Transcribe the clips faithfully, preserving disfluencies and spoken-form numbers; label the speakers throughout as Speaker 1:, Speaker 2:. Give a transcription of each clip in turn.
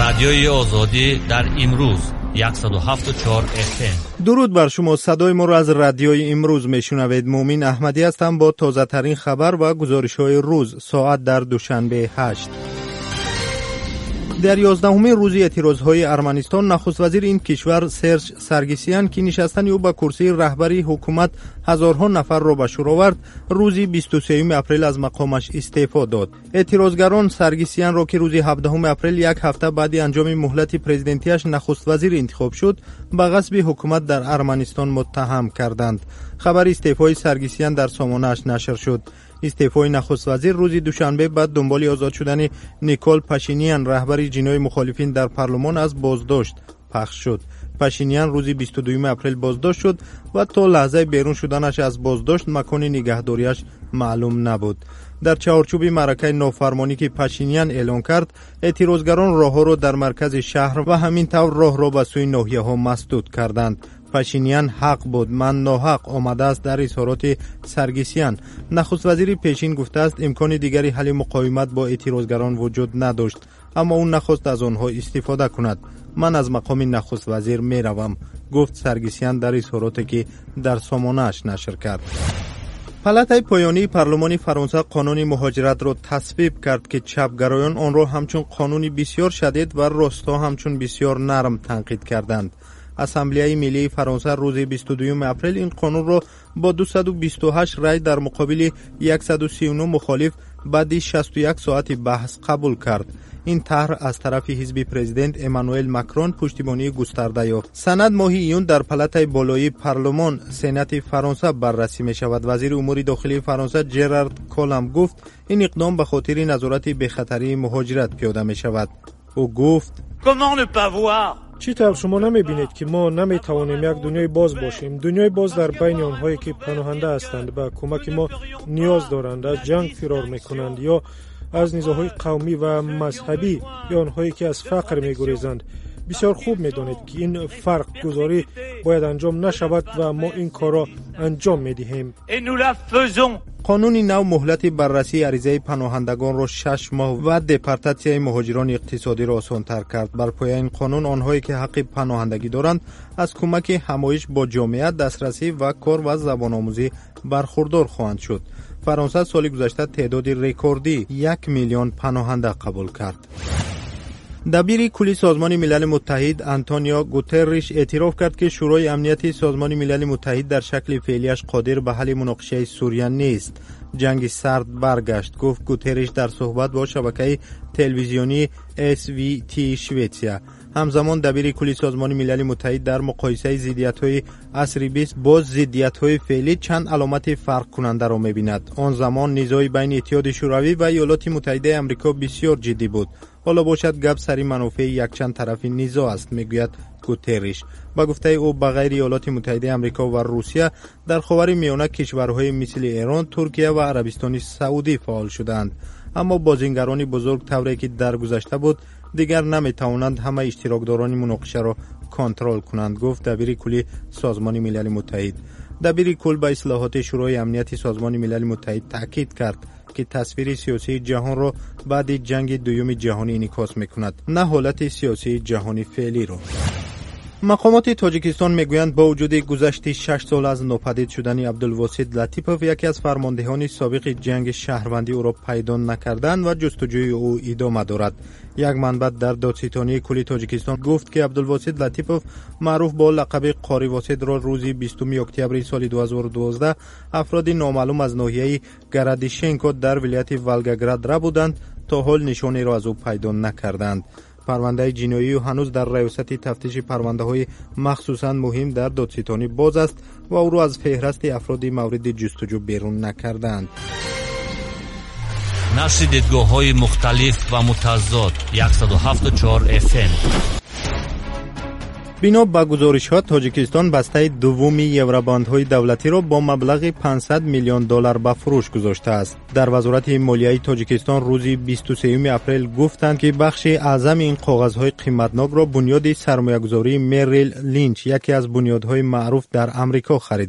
Speaker 1: رادیوی آزادی در امروز صد و هفت و چهار اف ام.
Speaker 2: درود بر شما. صدای ما را از رادیوی امروز میشنوید. مومن احمدی هستم با تازه ترین خبر و گزارش های روز ساعت در دوشنبه هشت. در یازدهمین روز اعتراضهای ارمنستان، نخست وزیر این کشور سرژ سرگسیان که نشستن او به کرسی رهبری حکومت هزارها نفر را به شور آورد، روز بیست و سوم اپریل از مقامش استعفا داد. اعتراضگران سرگسیان را که روز هفدهم اپریل یک هفته بعد انجام مهلت پرزیدنتیش نخست وزیر انتخاب شد، به غصب حکومت در ارمنستان متهم کردند. خبر استعفای سرگسیان در سامانه‌اش نشر شد. استعفای نخست وزیر روز دوشنبه بعد دنبال آزاد شدن نیکول پاشینیان، رهبر جنای مخالفین در پارلمان، از بازداشت پخش شد. پاشینیان روز بیست و دو اپریل بازداشت شد و تا لحظه بیرون شدنش از بازداشت مکان نگهداریش معلوم نبود. در چهارچوب معرکه نافرمانی که پاشینیان اعلان کرد، اعتراضگران راهها را در مرکز شهر و همین طور راه را به سوی ناحیه‌ها مسدود کردند. پاشینیان حق بود، من ناحق آمده است در اظهارات سرگسیان. نخست وزیر پیشین گفته است امکان دیگری حل مقاومت با اعتراضگران وجود نداشت، اما اون نخواست از آنها استفاده کند. من از مقام نخست وزیر می روم، گفت سرگسیان در اظهاراتی که در سامانه‌اش نشر کرد. پالاتای پایانی پارلمان فرانسه قانون مهاجرت را تصویب کرد که چپگرایان آن را همچون قانونی بسیار شدید و راستا همچون بسیار نرم تنقید کردند. اسامبله ملی فرانسه روز بیست و دو اپریل این قانون را با دویست و بیست و هشت رای در مقابل صد و سی و نه مخالف بعد شصت و یک ساعت بحث قبول کرد. این طرح از طرف حزب پرزیدنت امانوئل ماکرون پشتیبانی گسترده یافت. سند ماه ایون در پالاتای بالای پارلمان سنات فرانسه بررسی می شود. وزیر امور داخلی فرانسه جرارد کولام گفت این اقدام به خاطر نظارت به خطری مهاجرت پیاده می شود. او گفت
Speaker 3: چی طور شما نمی بینید که ما نمی توانیم یک دنیای باز باشیم؟ دنیای باز در بین آنهایی که پناهنده هستند به کمک ما نیاز دارند، از جنگ فرار می کنند یا از نزاعهای قومی و مذهبی، یا آنهایی که از فقر می گریزند. بسیار خوب می دانید که این فرق گذاری باید انجام نشود و ما این کار را انجام می دهیم.
Speaker 2: قانون نو مهلت بررسی عریضه پناهندگان را شش ماه و دپارتاسیون مهاجران اقتصادی را آسان‌تر کرد. بر پایه این قانون آنهایی که حق پناهندگی دارند از کمک همایش با جامعه، دسترسی و کار و زبان آموزی برخوردار خواهند شد. فرانسه سال گذشته تعداد رکوردی یک میلیون پناهنده قبول کرد. دبیر کل سازمان ملل متحد آنتونیو گوترش اعتراف کرد که شورای امنیت سازمان ملل متحد در شکل فعلیش قادر به حل مناقشه سوریه نیست. جنگ سرد برگشت، گفت گوترش در صحبت با شبکه تلویزیونی اس وی تی شویتسیا. همزمان دبیر کل سازمان ملل متحد در مقایسه ضدیت‌های عصر بیست با ضدیت‌های فعلی چند علامت فرق کننده را می‌بیند. آن زمان نزاعی بین اتحاد شوروی و ایالات متحده آمریکا بسیار جدی بود. حالا باشد گپ سری منافع یک چند طرفی نزاع است، میگوید گوترش. با گفته او به غیر ایالات متحده آمریکا و روسیه در خاورمیانه کشورهای مثل ایران، ترکیه و عربستان سعودی فعال شدند، اما بازیگران بزرگ طوری که در گذشته بود دیگر نمیتوانند همه اشتراکداران مناقشه را کنترل کنند، گفت دبیر کلی سازمان ملل متحد. دبیر کل به اصلاحات شورای امنیت سازمان ملل متحد تاکید کرد که تصویر سیاسی جهان را بعد جنگ دوم جهانی انعکاس میکند، نه حالت سیاسی جهانی فعلی را. مقامات تاجیکستان میگویند با وجود گذشت شش سال از ناپدید شدن عبدالواسط لطیپوف، یکی از فرماندهان سابق جنگ شهروندی او را پیدا نکردند و جستجوی او ادامه دارد. یک منبع در دادستانی کل تاجیکستان گفت که عبدالواسط لطیپوف، معروف با لقب قاری واسط، را روز بیستم اکتبر سال دو هزار و دوازده افراد نامعلوم از ناحیه گرادیشنکو در ولایت ولگاگراد را بودند تا حال نشانی را از او پیدا نکردند. پرونده جنایی و هنوز در ریاست تفتیش پرونده های مخصوصاً مهم در دادستانی باز است و او را از فهرست افراد مورد جستجو بیرون نکردند.
Speaker 1: نشر دیدگاه های مختلف و متضاد صد و هفت و چهار اف ام.
Speaker 2: بنا به گزارش‌ها تاجیکستان بسته دومی یوراباندهای دولتی را با مبلغ پانصد میلیون دلار به فروش گذاشته است. در وزارت مالیه تاجیکستان روز بیست و سوم اپریل گفتند که بخش اعظم این کاغذهای قیمتناک را بنیاد سرمایه‌گذاری مریل لینچ، یکی از بنیادهای معروف در آمریکا، خریده است.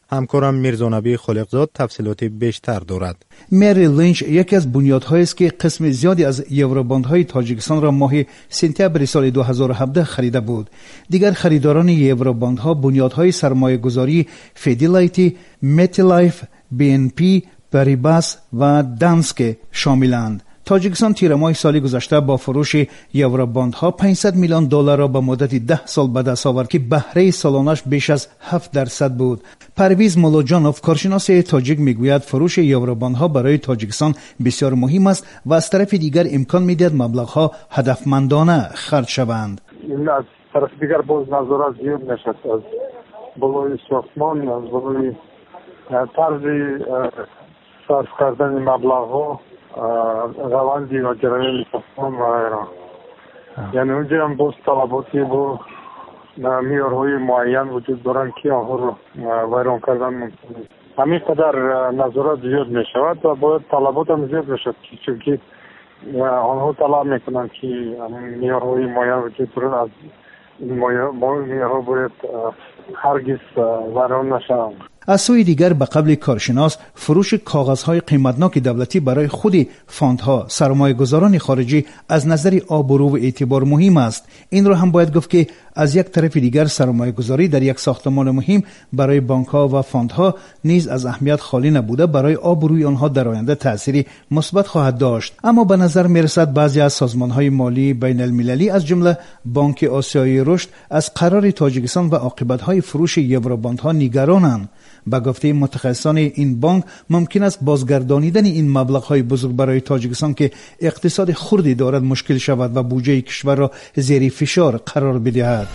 Speaker 2: همکارم میرزانبی خالقزاد تفصیلات بیشتر دارد.
Speaker 4: مری لینچ یکی از بنیادهایی است که قسم زیادی از یوروباندهای تاجیکستان را ماه سپتامبر سال دو هزار و هفده خریده بود. دیگر خریداران یوروباندها بنیادهای سرمایه‌گذاری فیدلیتی، متلایف، بی ان پی، پاریباس و دانسکه شاملند. تاجیکستان تیر ماه سال گذشته با فروش یوروباندها پانصد میلیون دلار را به مدت ده سال به دست آورد که بهره سالانش بیش از هفت درصد بود. پرویز مولوجانوف کارشناس تاجیک میگوید فروش یوروباندها برای تاجیکستان بسیار مهم است و از طرف دیگر امکان میدهد مبلغها هدفمندانه خرج شوند.
Speaker 5: این از طرف دیگر باز نظارت زیاد نشد از بالای ساختمان، از بالای طرز صرف کردن مبلغها، روندی و جریان ساختمان و غیره. یعنی اونجا هم باز طلباتی با معیارهای معین وجود دارند که آنها را ویران کردن ممکن است. همین قدر نظارت زیاد می شود و باید طلبات هم زیاد بشد، چون آنها طلب می کنند که معیارهای معین وجود دارند. از این معیارها باید هرگز ویران نشوند.
Speaker 4: از سوی دیگر به قبل کارشناس فروش کاغذهای قیمتناک دولتی برای خود فاندها سرمایه‌گذاران خارجی از نظر آبرو و اعتبار مهم است. این را هم باید گفت که از یک طرف دیگر سرمایه‌گذاری در یک ساختمان مهم برای بانک‌ها و فاندها نیز از اهمیت خالی نبوده برای آبروی آنها در آینده تأثیری مثبت خواهد داشت. اما به نظر می‌رسد بعضی از سازمان‌های مالی بین المللی از جمله بانک آسیایی رشد از قرار تاجیکستان و عاقبت‌های فروش یوروباندها نگرانند. با گفته متخصصان این بانک ممکن است بازگردانیدن این مبلغ‌های بزرگ برای تاجیکستان که اقتصاد خردی دارد مشکل شود و بودجه کشور را زیر فشار قرار بدهد.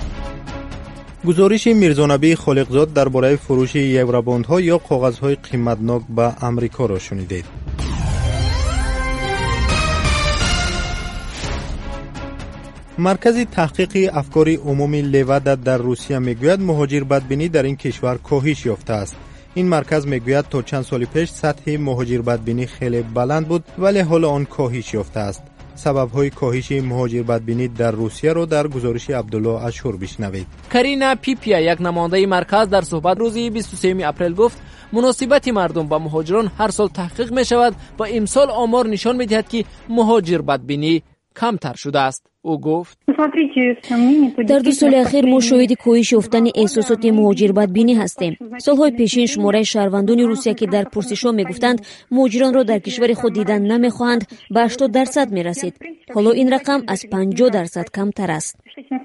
Speaker 2: گزارش میرزانبی خالقزاد درباره فروش یوروباندها یا کاغذهای قیمتناک به آمریکا را شنیدید. مرکز تحقیق افکار عمومی لودا در روسیه میگوید مهاجر بدبینی در این کشور کاهش یافته است. این مرکز میگوید تا چند سال پیش سطح مهاجر بدبینی خیلی بلند بود ولی حالا آن کاهش یافته است. سبب‌های کاهش مهاجر بدبینی در روسیه را در گزارش عبدالله اشور بشنوید.
Speaker 6: کرینا پیپیا یک نماینده مرکز در صحبت روز بیست و سوم اپریل گفت مناسبت مردم با مهاجران هر سال تحقیق می شود و امسال آمار نشان می دهد که مهاجر بدبینی کمتر شده است. او گفت
Speaker 7: در دو سال اخیر ما شاهد کاهش یافتن احساسات مهاجر بدبینی هستیم. سالهای پیشین شماره شهروندان روسیه که در پرسش‌ها میگفتند مهاجران را در کشور خود دیدن نمیخواهند به هشتاد درصد میرسید. حالا این رقم از پنجاه درصد کمتر است.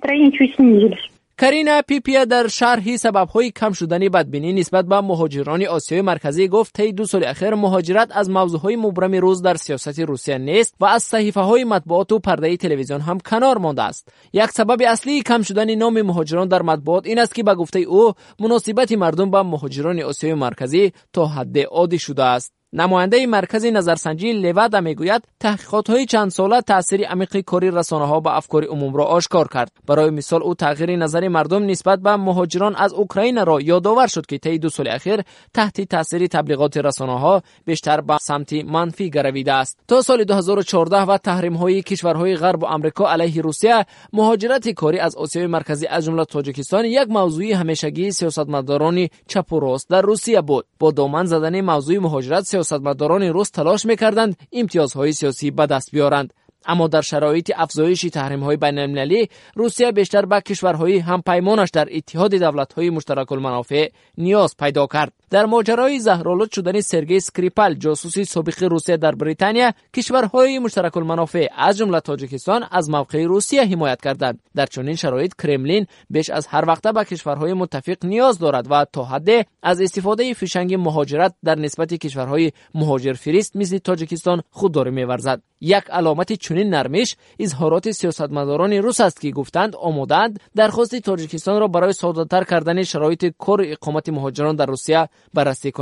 Speaker 6: کرینا پیپیا در شرح سبب‌های کم شدن بدبینی نسبت به مهاجران آسیای مرکزی گفت طی دو سال اخیر مهاجرت از موضوعهای مبرم روز در سیاست روسیه نیست و از صحیفه‌های مطبوعات و پرده تلویزیون هم کنار مانده است. یک سبب اصلی کم شدن نام مهاجران در مطبوعات این است که به گفته او مناسبت مردم با مهاجران آسیای مرکزی تا حد عادی شده است. نماینده مرکز نظرسنجی لودا میگوید تحقیقات‌های چند ساله تأثیر عمیق کاری رسانه‌ها به افکار عموم را آشکار کرد. برای مثال او تغییر نظر مردم نسبت به مهاجران از اوکراین را یادآور شد که طی دو سال اخیر تحت تأثیر تبلیغات رسانه‌ها بیشتر به سمت منفی گرویده است. تا سال دو هزار و چهارده و تحریم‌های کشورهای غرب و آمریکا علیه روسیه، مهاجرت کاری از آسیای مرکزی از جمله تاجیکستان یک موضوع همیشگی سیاستمداران چپ و راست در روسیه بود. با دامن زدن موضوع مهاجرت سیاستمداران روس تلاش می‌کردند امتیازهای سیاسی به دست بیارند. اما در شرایط افزایش تحریم‌های بین‌المللی روسیه بیشتر به کشورهای همپیمانش در اتحاد دولت‌های مشترک المنافع نیاز پیدا کرد. در ماجرای زهرآلود شدن سرگئی اسکریپال جاسوس سابق روسیه در بریتانیا، کشورهای مشترک المنافع از جمله تاجیکستان از موقع روسیه حمایت کردند. در چنین شرایط کرملین بیش از هر وقت به کشورهای متفق نیاز دارد و تا حد از استفاده فیشنگ مهاجرت در نسبت کشورهای مهاجر فریست مثل تاجیکستان خودداری می‌ورزد. یک علامت چنین نرمش اظهارات سیاستمداران روس است که گفتند آمادند درخواست تاجیکستان را برای ساده‌تر کردن شرایط کار اقامت مهاجران در روسیه بررسی کنند.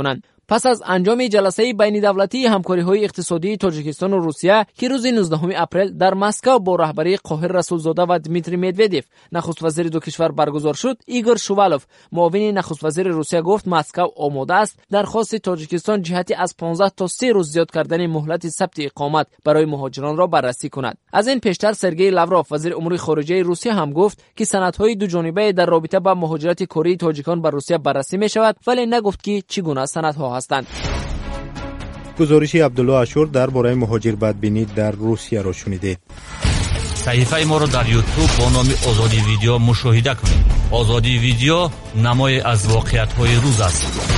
Speaker 6: پس از انجام جلسه بین دولتی همکاری‌های اقتصادی تاجیکستان و روسیه که روز نوزدهم اپریل در مسکو با رهبری قاهر رسولزاده و دمیتری مدودیف نخست وزیر دو کشور برگزار شد، ایگور شووالوف معاون نخست وزیر روسیه گفت مسکو آماده است درخواست تاجیکستان جهتی از پانزده تا سی روز زیاد کردن مهلت ثبت اقامت برای مهاجران را بررسی کند. از این پیشتر سرگئی لاوروف وزیر امور خارجه روسیه هم گفت که سندهای دو جانبه در رابطه با مهاجرت کره تاجیکان به روسیه بررسی می شود، ولی نگفت که چگونه سندها هستند.
Speaker 2: گزارش عبدالله اشور درباره مهاجر بدبینی در روسیه را شنیدید.
Speaker 1: صحیفه ما را در یوتیوب با نام آزادی ویدیو مشاهده کنید. آزادی ویدیو نمای از واقعیت‌های روز است.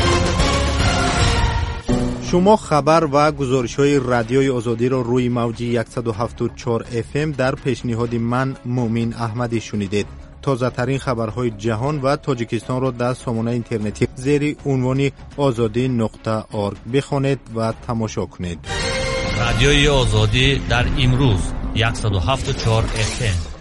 Speaker 2: شما خبر و گزارش‌های رادیوی آزادی را روی موج صد و هفت و چهار اف ام در پیشنهاد من مومین احمدی شنیدید. تازه ترین خبرهای جهان و تاجیکستان را در سامانه اینترنتی زیر عنوان آزادی نقطه اورگ بخوانید و تماشا کنید.
Speaker 1: رادیوی آزادی در امروز صد و هفت و چهار اف ام.